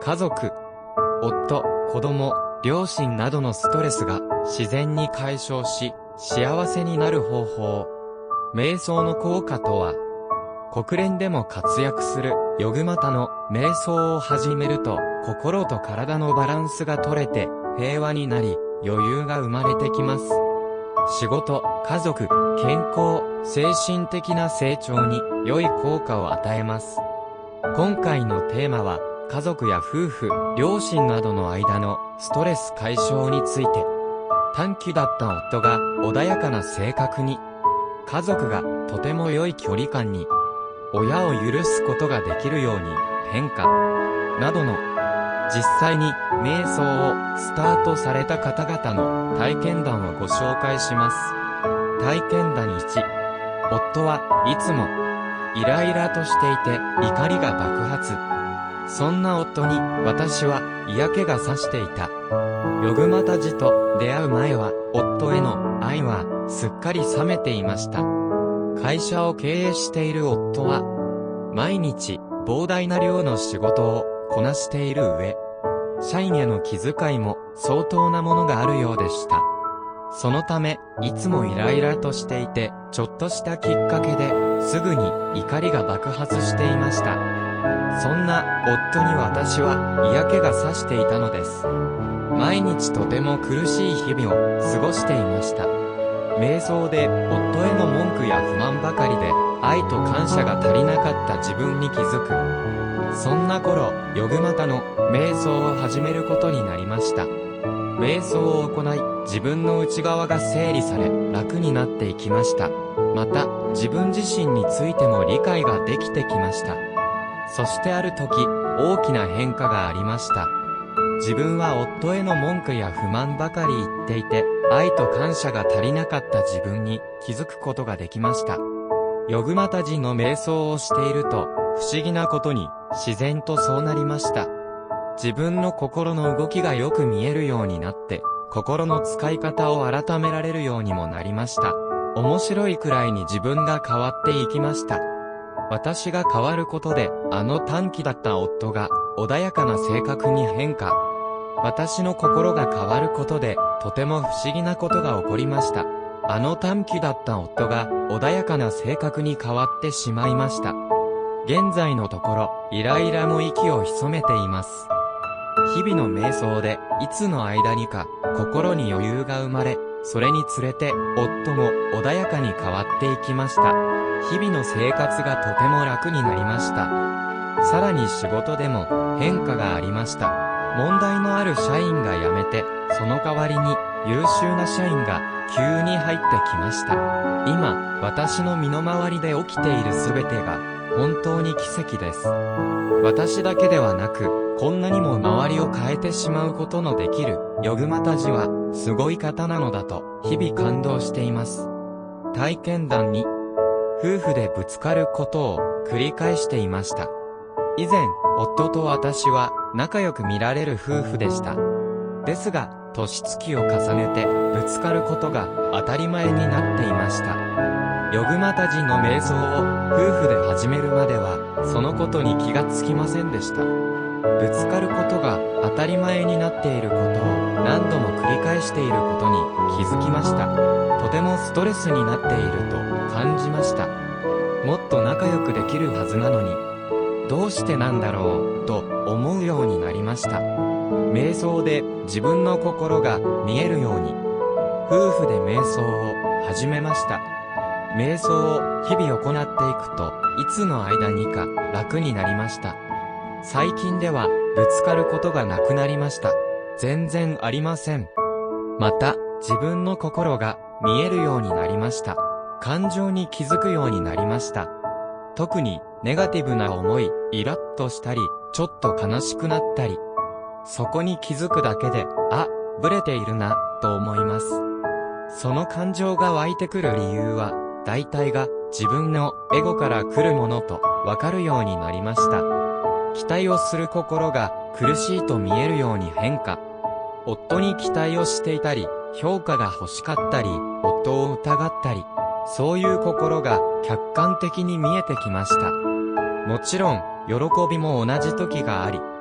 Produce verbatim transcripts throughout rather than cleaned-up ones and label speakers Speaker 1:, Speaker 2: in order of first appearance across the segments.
Speaker 1: 家族、夫、子供、両親などのストレスが自然に解消し、幸せになる方法。瞑想の効果とは、国連でも活躍するヨグマタの瞑想を始めると、心と体のバランスが取れて平和になり、余裕が生まれてきます。仕事、家族、健康、精神的な成長に良い効果を与えます。今回のテーマは、家族や夫婦、両親などの間のストレス解消について。短気だった夫が穏やかな性格に、家族がとても良い距離感に、親を許すことができるように変化、などの、実際に瞑想をスタートされた方々の体験談をご紹介します。体験談いち、夫はいつもイライラとしていて怒りが爆発。そんな夫に私は嫌気がさしていた。ヨグマタジと出会う前は夫への愛はすっかり冷めていました。会社を経営している夫は毎日膨大な量の仕事をこなしている上、社員への気遣いも相当なものがあるようでした。そのため、いつもイライラとしていて、ちょっとしたきっかけですぐに怒りが爆発していました。そんな夫に私は嫌気がさしていたのです。毎日とても苦しい日々を過ごしていました。瞑想で夫への文句や不満ばかりで愛と感謝が足りなかった自分に気づく。そんな頃、ヨグマタの瞑想を始めることになりました。瞑想を行い、自分の内側が整理され、楽になっていきました。また、自分自身についても理解ができてきました。そしてある時、大きな変化がありました。自分は夫への文句や不満ばかり言っていて、愛と感謝が足りなかった自分に気づくことができました。ヨグマタジの瞑想をしていると、不思議なことに自然とそうなりました。自分の心の動きがよく見えるようになって、心の使い方を改められるようにもなりました。面白いくらいに自分が変わっていきました。私が変わることで、あの短気だった夫が穏やかな性格に変化。私の心が変わることで、とても不思議なことが起こりました。あの短気だった夫が穏やかな性格に変わってしまいました。現在のところ、イライラも息を潜めています。日々の瞑想で、いつの間にか、心に余裕が生まれ、それにつれて、夫も穏やかに変わっていきました。日々の生活がとても楽になりました。さらに仕事でも変化がありました。問題のある社員が辞めて、その代わりに優秀な社員が急に入ってきました。今、私の身の回りで起きているすべてが本当に奇跡です。私だけではなく、こんなにも周りを変えてしまうことのできるヨグマタジはすごい方なのだと日々感動しています。体験談に、夫婦でぶつかることを繰り返していました。以前、夫と私は仲良く見られる夫婦でした。ですが、年月を重ねてぶつかることが当たり前になっていました。ヨグマタジの瞑想を夫婦で始めるまでは、そのことに気がつきませんでした。ぶつかることが当たり前になっていることを何度も繰り返していることに気づきました。とてもストレスになっていると感じました。もっと仲良くできるはずなのに、どうしてなんだろうと思うようになりました。瞑想で自分の心が見えるように、夫婦で瞑想を始めました。瞑想を日々行っていくと、いつの間にか楽になりました。最近ではぶつかることがなくなりました。全然ありません。また、自分の心が見えるようになりました。感情に気づくようになりました。特にネガティブな思い、イラッとしたり、ちょっと悲しくなったり、そこに気づくだけで、あ、ブレているな、と思います。その感情が湧いてくる理由は、大体が自分のエゴから来るものとわかるようになりました。期待をする心が苦しいと見えるように変化。夫に期待をしていたり、評価が欲しかったり、夫を疑ったり、そういう心が客観的に見えてきました。もちろん、喜びも同じ時があり、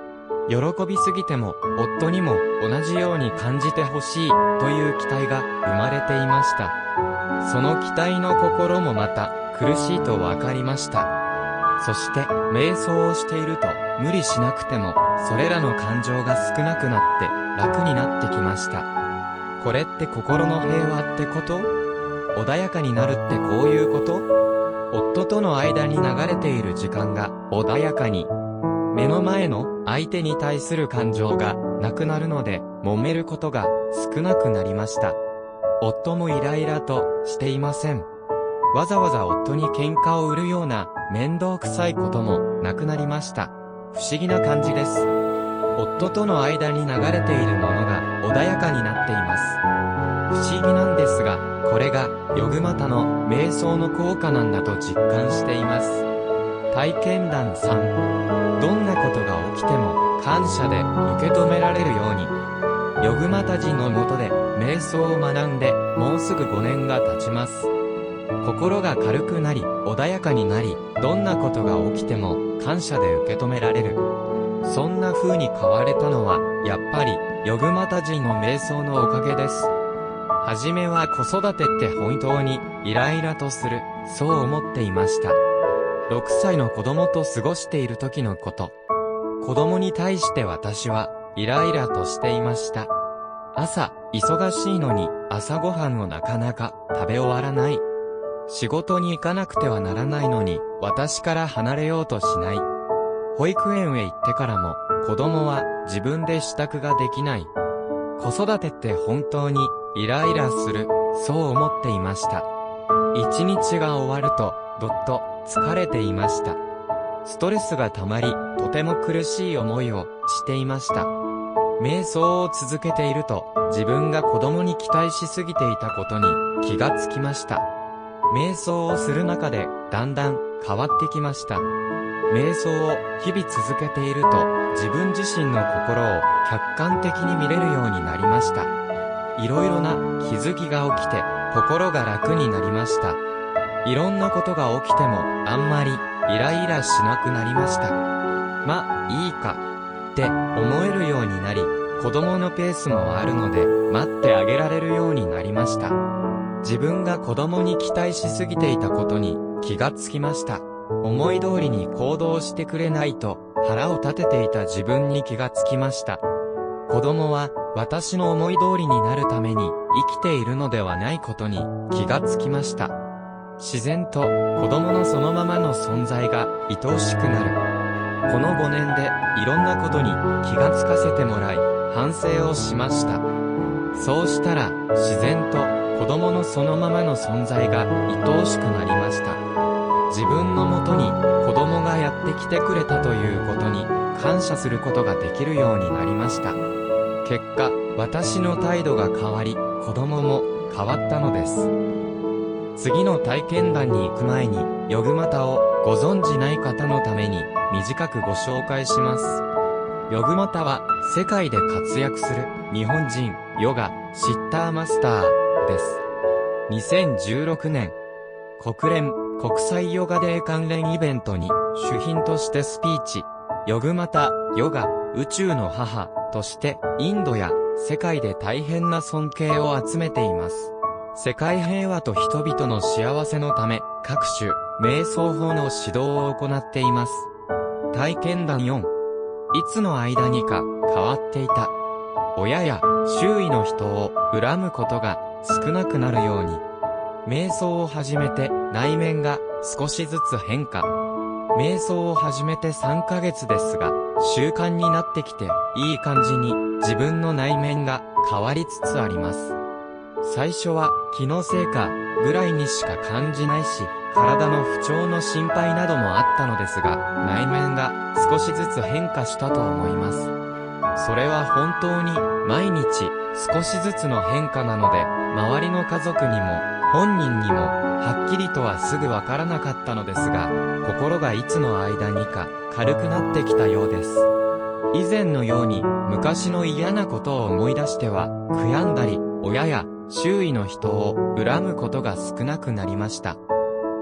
Speaker 1: 喜びすぎても、夫にも同じように感じてほしい、という期待が生まれていました。その期待の心もまた、苦しいとわかりました。そして、瞑想をしていると、無理しなくても、それらの感情が少なくなって、楽になってきました。これって心の平和ってこと？穏やかになるってこういうこと？夫との間に流れている時間が穏やかに、目の前の相手に対する感情がなくなるので、揉めることが少なくなりました。夫もイライラとしていません。わざわざ夫に喧嘩を売るような面倒くさいこともなくなりました。不思議な感じです。夫との間に流れているものが穏やかになっています。不思議なんですが、これがヨグマタの瞑想の効果なんだと実感しています。体験談さん、どんなことが起きても感謝で受け止められるように。ヨグマタ人のもとで瞑想を学んでもうすぐごねんが経ちます。心が軽くなり穏やかになり、どんなことが起きても感謝で受け止められる。そんな風に変われたのはやっぱりヨグマタ人の瞑想のおかげです。はじめは子育てって本当にイライラとする、そう思っていました。ろくさいの子供と過ごしている時のこと。子供に対して私はイライラとしていました。朝、忙しいのに朝ごはんをなかなか食べ終わらない。仕事に行かなくてはならないのに私から離れようとしない。保育園へ行ってからも子供は自分で支度ができない。子育てって本当にイライラする、そう思っていました。一日が終わるとどっと疲れていました。ストレスがたまり、とても苦しい思いをしていました。瞑想を続けていると、自分が子供に期待しすぎていたことに気がつきました。瞑想をする中でだんだん変わってきました。瞑想を日々続けていると、自分自身の心を客観的に見れるようになりました。いろいろな気づきが起きて、心が楽になりました。いろんなことが起きても、あんまりイライラしなくなりました。ま、いいか、って思えるようになり、子供のペースもあるので、待ってあげられるようになりました。自分が子供に期待しすぎていたことに気がつきました。思い通りに行動してくれないと腹を立てていた自分に気がつきました。子供は私の思い通りになるために生きているのではないことに気がつきました。自然と子供のそのままの存在が愛おしくなる。このごねんでいろんなことに気がつかせてもらい反省をしました。そうしたら自然と子供のそのままの存在が愛おしくなりました。自分のもとに子供がやってきてくれたということに感謝することができるようになりました。結果、私の態度が変わり、子供も変わったのです。次の体験談に行く前に、ヨグマタをご存じない方のために短くご紹介します。ヨグマタは世界で活躍する日本人ヨガシッターマスターです。にせんじゅうろくねん、国連国際ヨガデー関連イベントに主賓としてスピーチ、ヨグマタ、ヨガ、宇宙の母としてインドや世界で大変な尊敬を集めています。世界平和と人々の幸せのため各種瞑想法の指導を行っています。体験談よん、いつの間にか変わっていた。親や周囲の人を恨むことが少なくなるように。瞑想を始めて内面が少しずつ変化。瞑想を始めてさんかげつですが、習慣になってきていい感じに自分の内面が変わりつつあります。最初は気のせいかぐらいにしか感じないし、体の不調の心配などもあったのですが、内面が少しずつ変化したと思います。それは本当に毎日少しずつの変化なので、周りの家族にも本人にもはっきりとはすぐわからなかったのですが、心がいつの間にか軽くなってきたようです。以前のように昔の嫌なことを思い出しては悔やんだり、親や周囲の人を恨むことが少なくなりました。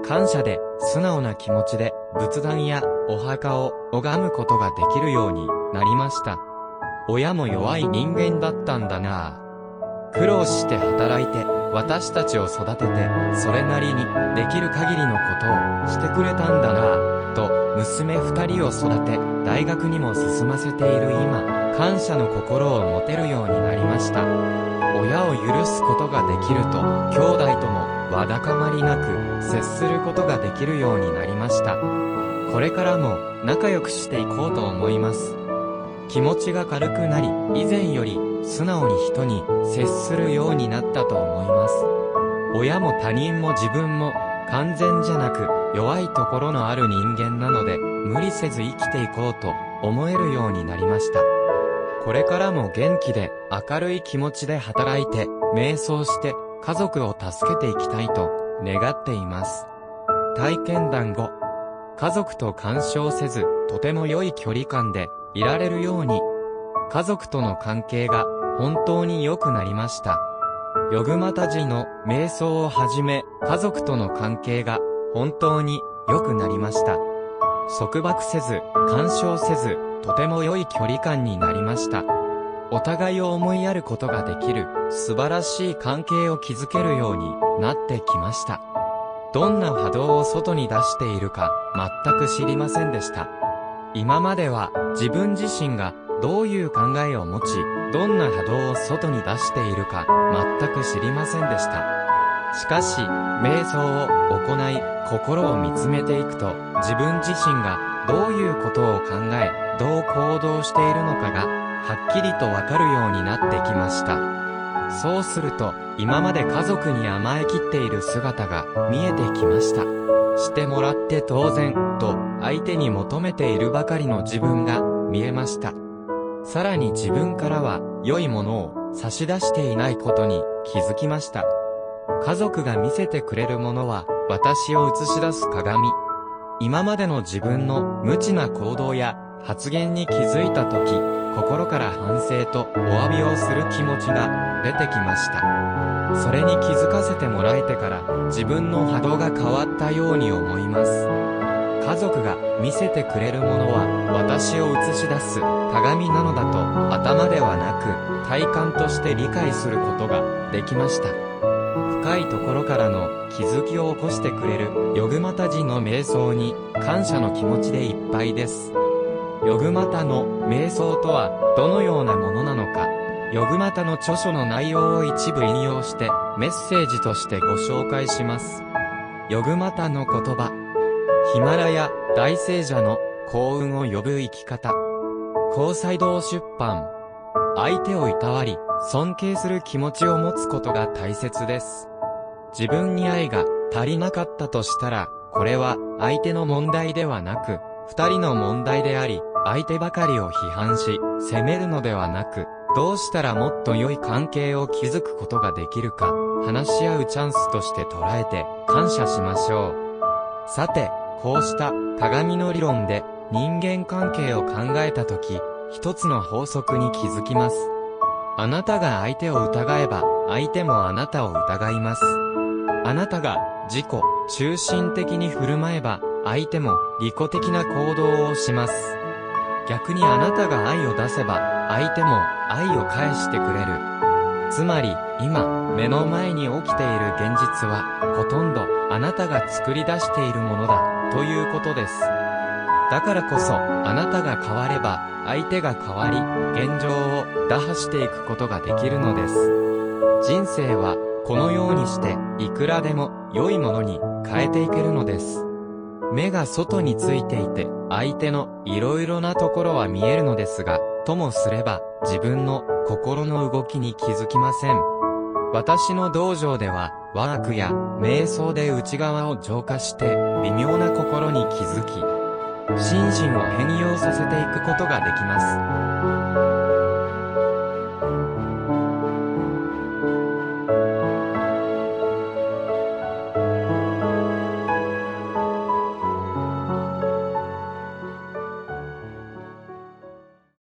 Speaker 1: 感謝で素直な気持ちで仏壇やお墓を拝むことができるようになりました。親も弱い人間だったんだなぁ。苦労して働いて私たちを育ててそれなりにできる限りのことをしてくれたんだなぁと娘二人を育て大学にも進ませている今、感謝の心を持てるようになりました。親を許すことができると兄弟ともわだかまりなく接することができるようになりました。これからも仲良くしていこうと思います。気持ちが軽くなり、以前より素直に人に接するようになったと思います。親も他人も自分も完全じゃなく弱いところのある人間なので無理せず生きていこうと思えるようになりました。これからも元気で明るい気持ちで働いて瞑想して家族を助けていきたいと願っています。体験談ご。家族と干渉せずとても良い距離感でいられるように。家族との関係が本当に良くなりました。ヨグマタジの瞑想をはじめ家族との関係が本当に良くなりました。束縛せず干渉せずとても良い距離感になりました。お互いを思いやることができる素晴らしい関係を築けるようになってきました。どんな波動を外に出しているか全く知りませんでした。今までは自分自身がどういう考えを持ち、どんな波動を外に出しているか全く知りませんでした。しかし、瞑想を行い、心を見つめていくと、自分自身がどういうことを考え、どう行動しているのかが、はっきりとわかるようになってきました。そうすると、今まで家族に甘えきっている姿が見えてきました。してもらって当然、と相手に求めているばかりの自分が見えました。さらに自分からは良いものを差し出していないことに気づきました。家族が見せてくれるものは私を映し出す鏡。今までの自分の無知な行動や発言に気づいたとき、心から反省とお詫びをする気持ちが出てきました。それに気づかせてもらえてから自分の波動が変わったように思います。家族が見せてくれるものは私を映し出す鏡なのだと頭ではなく体感として理解することができました。深いところからの気づきを起こしてくれるヨグマタジの瞑想に感謝の気持ちでいっぱいです。ヨグマタの瞑想とはどのようなものなのか、ヨグマタの著書の内容を一部引用してメッセージとしてご紹介します。ヨグマタの言葉。ヒマラヤ大聖者の幸運を呼ぶ生き方。高裁堂出版。相手をいたわり、尊敬する気持ちを持つことが大切です。自分に愛が足りなかったとしたら、これは相手の問題ではなく、二人の問題であり、相手ばかりを批判し、責めるのではなく、どうしたらもっと良い関係を築くことができるか、話し合うチャンスとして捉えて感謝しましょう。さて、こうした鏡の理論で人間関係を考えたとき、一つの法則に気づきます。あなたが相手を疑えば、相手もあなたを疑います。あなたが自己中心的に振る舞えば、相手も利己的な行動をします。逆にあなたが愛を出せば、相手も愛を返してくれる。つまり、今、目の前に起きている現実は、ほとんどあなたが作り出しているものだ、ということです。だからこそ、あなたが変われば、相手が変わり、現状を打破していくことができるのです。人生は、このようにして、いくらでも良いものに変えていけるのです。目が外についていて、相手のいろいろなところは見えるのですが、ともすれば、自分の心の動きに気づきません。私の道場では、ワークや瞑想で内側を浄化して、微妙な心に気づき、心身を変容させていくことができます。